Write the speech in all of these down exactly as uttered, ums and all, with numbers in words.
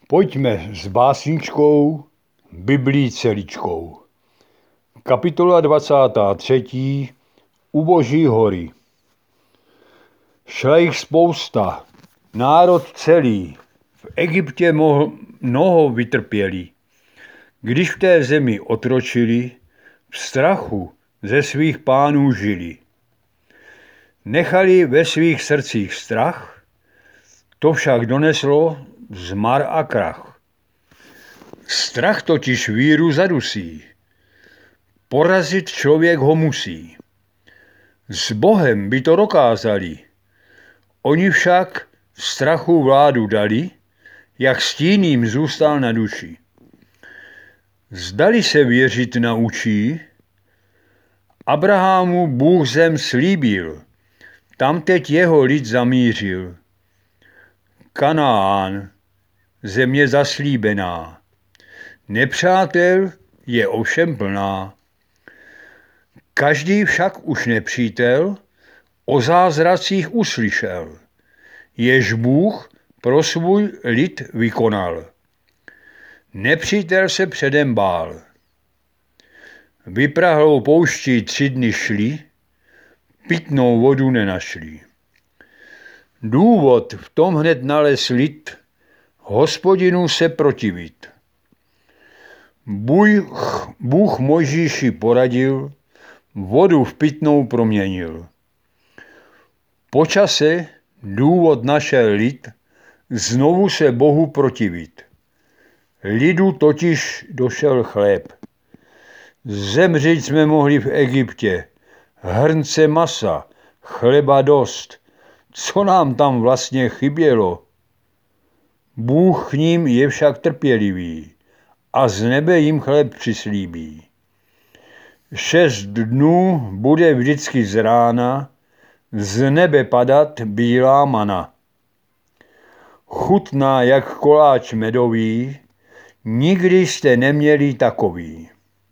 Pojďme s básničkou Biblí celičkou. Kapitola dvacátá třetí. U Boží hory. Šla jich spousta, národ celý, v Egyptě mnoho vytrpěli. Když v té zemi otročili, v strachu ze svých pánů žili. Nechali ve svých srdcích strach, to však doneslo zmar a krach. Strach totiž víru zadusí, porazit člověk ho musí. S Bohem by to dokázali, oni však strachu vládu dali, jak stín jim zůstal na duši. Zdali se věřit naučí, Abrahamu Bůh zem slíbil, tam teď jeho lid zamířil. Kanaán, země zaslíbená, nepřátel je ovšem plná. Každý však už nepřítel o zázracích uslyšel, jež Bůh pro svůj lid vykonal. Nepřítel se předem bál. Vyprahlou pouští tři dny šli, pitnou vodu nenašli. Důvod v tom hned nalez lid, Hospodinu se protivit. Bůh, Bůh Mojžíši poradil, vodu v pitnou proměnil. Po čase důvod našel lid, znovu se Bohu protivit. Lidu totiž došel chléb. Zemřít jsme mohli v Egyptě, hrnce masa, chleba dost. Co nám tam vlastně chybělo? Bůh k ním je však trpělivý a z nebe jim chléb přislíbí. Šest dnů bude vždycky z rána z nebe padat bílá mana. Chutná jak koláč medový, nikdy jste neměli takový.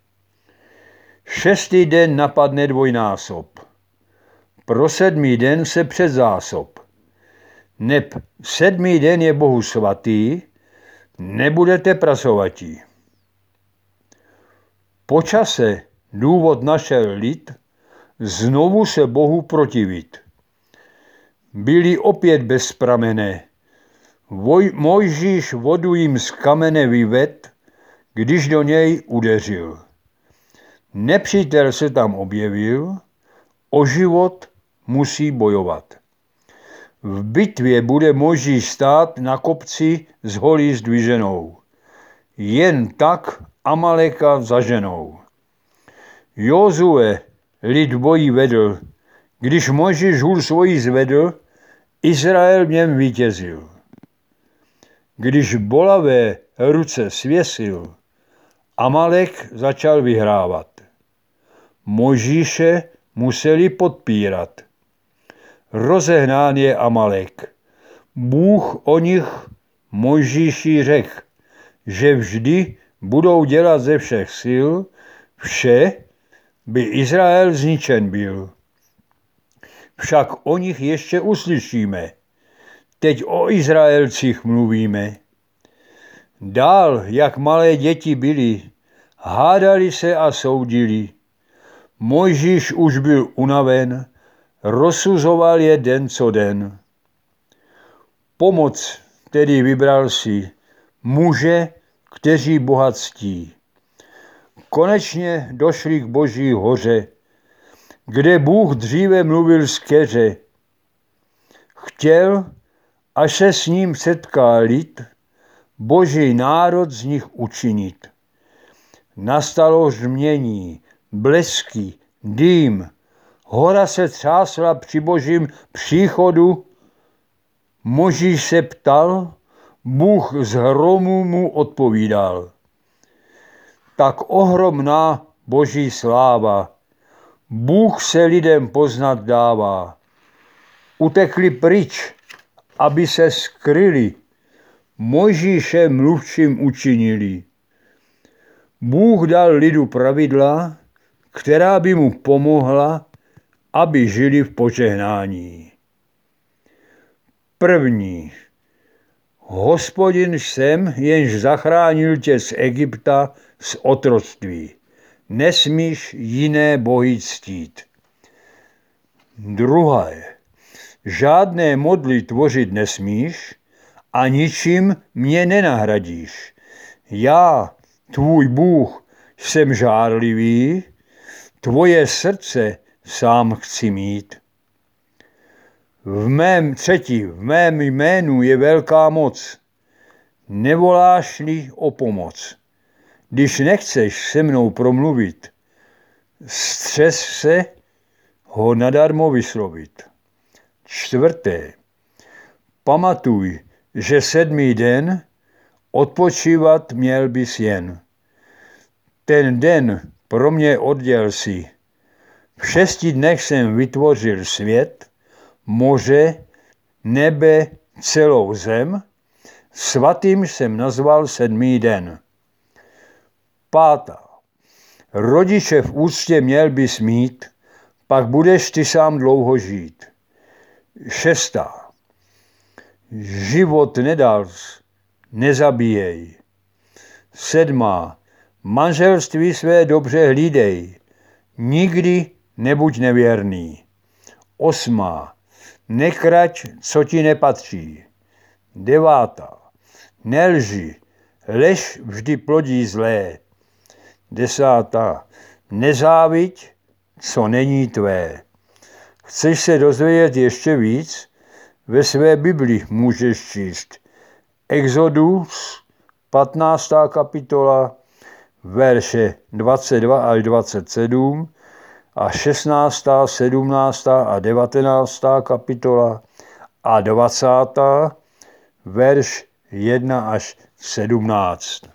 Šestý den napadne dvojnásob. Pro sedmý den se předzásob. Neb sedmý den je Bohu svatý, nebudete prasovatí. Po čase důvod našel lid, znovu se Bohu protivit. Byli opět bez pramene. Voj, Mojžíš vodu jim z kamene vyvedl, když do něj udeřil. Nepřítel se tam objevil, o život musí bojovat. V bitvě bude Mojžíš stát na kopci s holí zdviženou. Jen tak Amaleka zaženou. Jozue lid v boji vedl, když Mojžíš hůl svoji zvedl, Izrael v něm vítězil. Když bolavé ruce svěsil, Amalek začal vyhrávat. Mojžíše museli podpírat. Rozehnán je Amalek. Bůh o nich Mojžíši řekl, že vždy budou dělat ze všech sil vše, by Izrael zničen byl. Však o nich ještě uslyšíme. Teď o Izraelcích mluvíme. Dál, jak malé děti byli, hádali se a soudili. Mojžíš už byl unaven, rozsuzoval je den co den. Pomoc tedy vybral si muže, kteří Boha ctí. Konečně došli k Boží hoře, kde Bůh dříve mluvil z keře. Chtěl, až se s ním setká lid, Boží národ z nich učinit. Nastalo žmění, blesky, dým, hora se třásla při Božím příchodu. Mojžíš se ptal, Bůh z hromu mu odpovídal. Tak ohromná Boží sláva, Bůh se lidem poznat dává. Utekli pryč, aby se skryli, Mojžíše mluvčím učinili. Bůh dal lidu pravidla, která by mu pomohla, aby žili v požehnání. První. Hospodin jsem, jenž zachránil tě z Egypta, z otroctví. Nesmíš jiné bohy ctít. Druhé. Žádné modly tvořit nesmíš a ničím mě nenahradíš. Já, tvůj Bůh, jsem žárlivý, tvoje srdce sám chci mít. V mém třetí, v mém jménu je velká moc. Nevoláš-li o pomoc. Když nechceš se mnou promluvit, střes se ho nadarmo vyslovit. Čtvrté. Pamatuj, že sedmý den odpočívat měl bys jen. Ten den pro mě odděl si. V šesti dnech jsem vytvořil svět, moře, nebe, celou zem. Svatým jsem nazval sedmý den. Pátá. Rodiče v úctě měl bys mít, pak budeš ty sám dlouho žít. Šestá. Život nedal, nezabíjej. Sedmá. Manželství své dobře hlídej. Nikdy nebuď nevěrný. Osmá. Nekrať, co ti nepatří. Devátá. Nelži, lež vždy plodí zlé. Desátá. Nezáviď, co není tvé. Chceš se dozvědět ještě víc? Ve své Bibli můžeš číst Exodus, patnáctá kapitola, verše dvacet dva až dvacet sedm a šestnáctá, sedmnáctá a devatenáctá kapitola a dvacátá verš jedna až sedmnáct.